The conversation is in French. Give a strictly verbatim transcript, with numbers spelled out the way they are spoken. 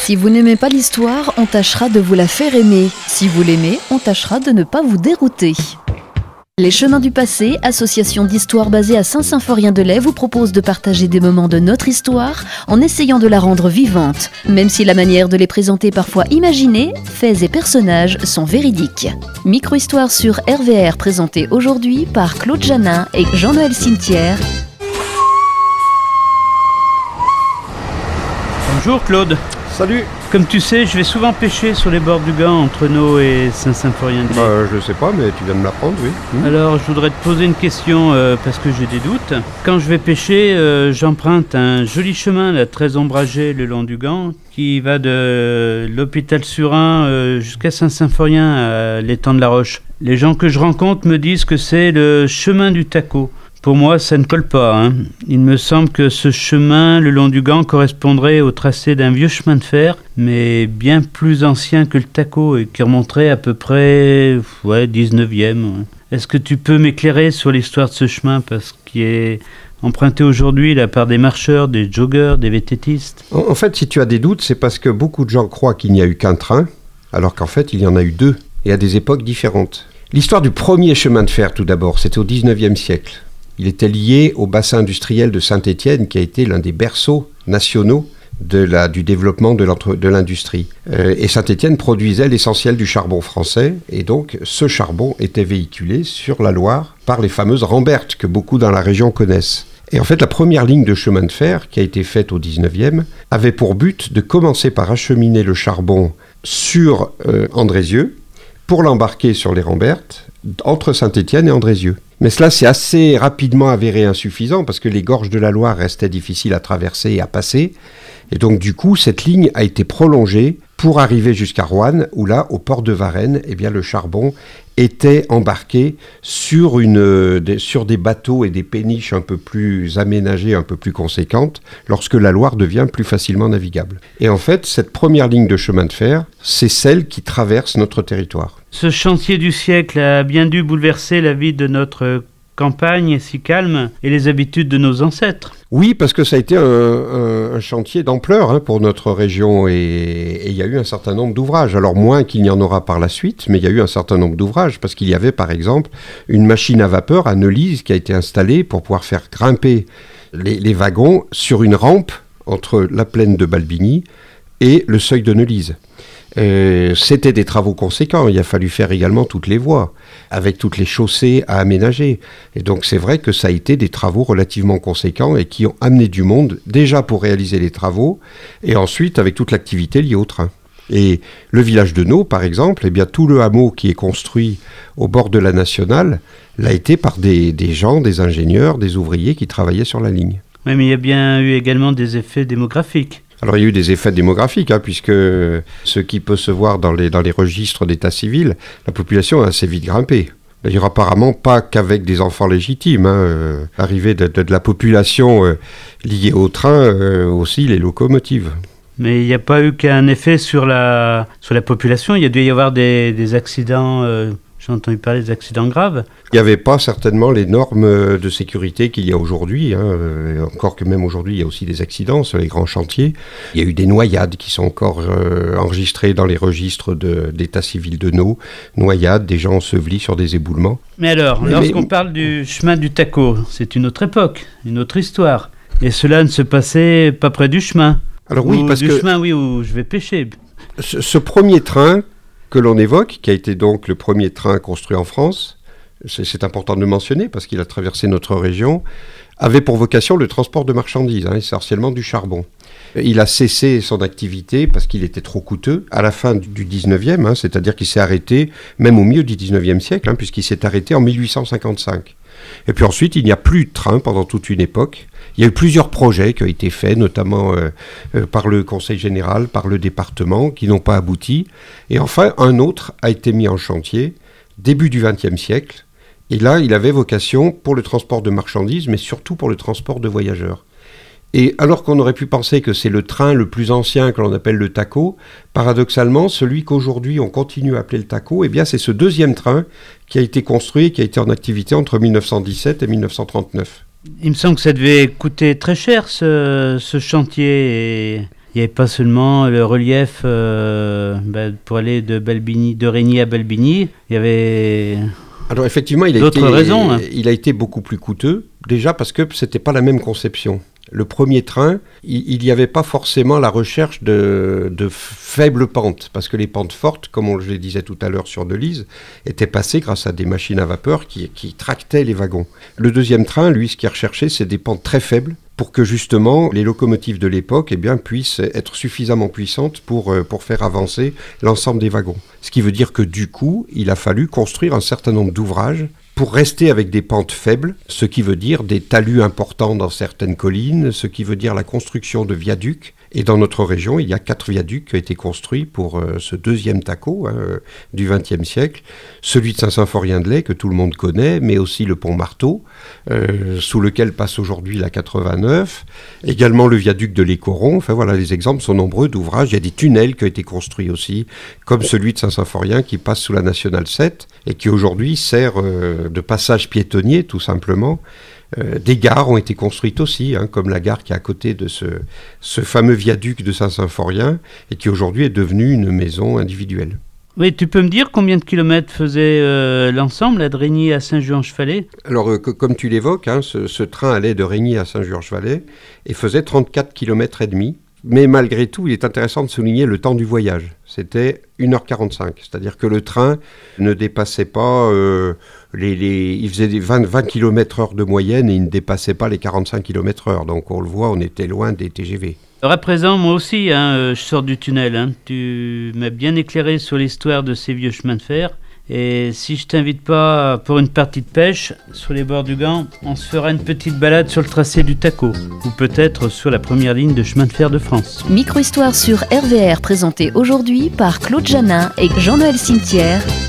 Si vous n'aimez pas l'histoire, on tâchera de vous la faire aimer. Si vous l'aimez, on tâchera de ne pas vous dérouter. Les Chemins du Passé, association d'histoire basée à Saint-Symphorien-de-Lay, vous propose de partager des moments de notre histoire en essayant de la rendre vivante, même si la manière de les présenter est parfois imaginée, faits et personnages sont véridiques. Micro-histoire sur R V R présentée aujourd'hui par Claude Janin et Jean-Noël Cimetière. Bonjour Claude. Salut. Comme tu sais, je vais souvent pêcher sur les bords du Gant entre Nau et Saint-Symphorien-de-Lay. Bah, je sais pas, mais tu viens de m'apprendre, oui. Mmh. Alors, je voudrais te poser une question euh, parce que j'ai des doutes. Quand je vais pêcher, euh, j'emprunte un joli chemin là, très ombragé le long du Gant qui va de l'hôpital Surin euh, jusqu'à Saint-Symphorien à l'étang de la Roche. Les gens que je rencontre me disent que c'est le chemin du Taco. Pour moi, ça ne colle pas. Hein. Il me semble que ce chemin, le long du Gant, correspondrait au tracé d'un vieux chemin de fer, mais bien plus ancien que le Taco et qui remonterait à peu près ouais, dix-neuvième. Ouais. Est-ce que tu peux m'éclairer sur l'histoire de ce chemin, parce qu'il est emprunté aujourd'hui là, par des marcheurs, des joggeurs, des vététistes? En, en fait, si tu as des doutes, c'est parce que beaucoup de gens croient qu'il n'y a eu qu'un train, alors qu'en fait, il y en a eu deux, et à des époques différentes. L'histoire du premier chemin de fer, tout d'abord, c'était au dix-neuvième siècle. Il était lié au bassin industriel de Saint-Étienne, qui a été l'un des berceaux nationaux de la, du développement de, de l'industrie. Euh, et Saint-Étienne produisait l'essentiel du charbon français, et donc ce charbon était véhiculé sur la Loire par les fameuses rambertes que beaucoup dans la région connaissent. Et en fait, la première ligne de chemin de fer, qui a été faite au dix-neuvième, avait pour but de commencer par acheminer le charbon sur euh, Andrézieux, pour l'embarquer sur les rambertes, entre Saint-Étienne et Andrézieux. Mais cela s'est assez rapidement avéré insuffisant parce que les gorges de la Loire restaient difficiles à traverser et à passer. Et donc du coup, cette ligne a été prolongée pour arriver jusqu'à Roanne, où là, au port de Varennes, eh bien, le charbon était embarqué sur, une, des, sur des bateaux et des péniches un peu plus aménagées, un peu plus conséquentes, lorsque la Loire devient plus facilement navigable. Et en fait, cette première ligne de chemin de fer, c'est celle qui traverse notre territoire. Ce chantier du siècle a bien dû bouleverser la vie de notre campagne si calme et les habitudes de nos ancêtres. Oui, parce que ça a été un, un, un chantier d'ampleur hein, pour notre région et il y a eu un certain nombre d'ouvrages. Alors moins qu'il n'y en aura par la suite, mais il y a eu un certain nombre d'ouvrages parce qu'il y avait par exemple une machine à vapeur à Neulise qui a été installée pour pouvoir faire grimper les, les wagons sur une rampe entre la plaine de Balbigny et le seuil de Neulise. Euh, c'était des travaux conséquents, il a fallu faire également toutes les voies, avec toutes les chaussées à aménager. Et donc c'est vrai que ça a été des travaux relativement conséquents et qui ont amené du monde, déjà pour réaliser les travaux, et ensuite avec toute l'activité liée au train. Et le village de Nau, par exemple, eh bien, tout le hameau qui est construit au bord de la Nationale l'a été par des, des gens, des ingénieurs, des ouvriers qui travaillaient sur la ligne. Oui, mais il y a bien eu également des effets démographiques. Alors il y a eu des effets démographiques, hein, puisque ce qui peut se voir dans les, dans les registres d'état civil, la population a assez vite grimpé. D'ailleurs apparemment pas qu'avec des enfants légitimes. Hein, euh, arrivée de, de, de la population euh, liée au train, euh, aussi les locomotives. Mais il n'y a pas eu qu'un effet sur la, sur la population, il y a dû y avoir des, des accidents... Euh... J'ai entendu parler des accidents graves. Il n'y avait pas certainement les normes de sécurité qu'il y a aujourd'hui. Hein. Encore que même aujourd'hui, il y a aussi des accidents sur les grands chantiers. Il y a eu des noyades qui sont encore euh, enregistrées dans les registres de, d'état civil de Nau. Noyades, des gens ensevelis sur des éboulements. Mais alors, mais, lorsqu'on mais... parle du chemin du Taco, c'est une autre époque, une autre histoire. Et cela ne se passait pas près du chemin. Alors oui, Ou parce du que... chemin, oui, où je vais pêcher. Ce, ce premier train... que l'on évoque, qui a été donc le premier train construit en France, c'est, c'est important de le mentionner parce qu'il a traversé notre région, avait pour vocation le transport de marchandises, hein, essentiellement du charbon. Il a cessé son activité parce qu'il était trop coûteux à la fin du dix-neuvième, hein, c'est-à-dire qu'il s'est arrêté même au milieu du dix-neuvième siècle, hein, puisqu'il s'est arrêté en mille huit cent cinquante-cinq. Et puis ensuite, il n'y a plus de train pendant toute une époque. Il y a eu plusieurs projets qui ont été faits, notamment euh, euh, par le Conseil général, par le département, qui n'ont pas abouti. Et enfin, un autre a été mis en chantier, début du vingtième siècle. Et là, il avait vocation pour le transport de marchandises, mais surtout pour le transport de voyageurs. Et alors qu'on aurait pu penser que c'est le train le plus ancien que l'on appelle le Taco, paradoxalement, celui qu'aujourd'hui on continue à appeler le Taco, eh bien c'est ce deuxième train qui a été construit et qui a été en activité entre mille neuf cent dix-sept et mille neuf cent trente-neuf. Il me semble que ça devait coûter très cher ce, ce chantier et, il n'y avait pas seulement le relief euh, bah, pour aller de, Balbigny, de Régny à Balbigny, il y avait... Alors effectivement, il a, D'autres été, raisons, hein. il a été beaucoup plus coûteux, déjà parce que ce n'était pas la même conception. Le premier train, il n'y avait pas forcément la recherche de, de faibles pentes, parce que les pentes fortes, comme on le disait tout à l'heure sur Delise, étaient passées grâce à des machines à vapeur qui, qui tractaient les wagons. Le deuxième train, lui, ce qu'il recherchait, c'est des pentes très faibles, pour que justement les locomotives de l'époque eh bien, puissent être suffisamment puissantes pour, pour faire avancer l'ensemble des wagons. Ce qui veut dire que du coup, il a fallu construire un certain nombre d'ouvrages pour rester avec des pentes faibles, ce qui veut dire des talus importants dans certaines collines, ce qui veut dire la construction de viaducs. Et dans notre région, il y a quatre viaducs qui ont été construits pour euh, ce deuxième TACO hein, euh, du vingtième siècle. Celui de Saint-Symphorien-de-Laye, que tout le monde connaît, mais aussi le pont Marteau, euh, sous lequel passe aujourd'hui la quatre-vingt-neuf. Également le viaduc de l'Écoron. Enfin voilà, les exemples sont nombreux d'ouvrages. Il y a des tunnels qui ont été construits aussi, comme celui de Saint-Symphorien qui passe sous la Nationale sept et qui aujourd'hui sert euh, de passage piétonnier, tout simplement. Euh, des gares ont été construites aussi, hein, comme la gare qui est à côté de ce, ce fameux viaduc de Saint-Symphorien et qui aujourd'hui est devenue une maison individuelle. Oui, tu peux me dire combien de kilomètres faisait euh, l'ensemble, là, de Régny à Saint-Juan-Chevalet ? Alors, euh, que, comme tu l'évoques, hein, ce, ce train allait de Régny à Saint-Juan-Chevalet et faisait trente-quatre kilomètres et demi. Mais malgré tout, il est intéressant de souligner le temps du voyage. C'était une heure quarante-cinq, c'est-à-dire que le train ne dépassait pas... Euh, les, les, il faisait des vingt, vingt kilomètres heure de moyenne et il ne dépassait pas les quarante-cinq kilomètres heure. Donc on le voit, on était loin des T G V. Alors à présent, moi aussi, hein, je sors du tunnel. Hein. Tu m'as bien éclairé sur l'histoire de ces vieux chemins de fer. Et si je t'invite pas pour une partie de pêche sur les bords du Gant, on se fera une petite balade sur le tracé du TACO, ou peut-être sur la première ligne de chemin de fer de France. Micro-histoire sur R V R présentée aujourd'hui par Claude Janin et Jean-Noël Cimetière.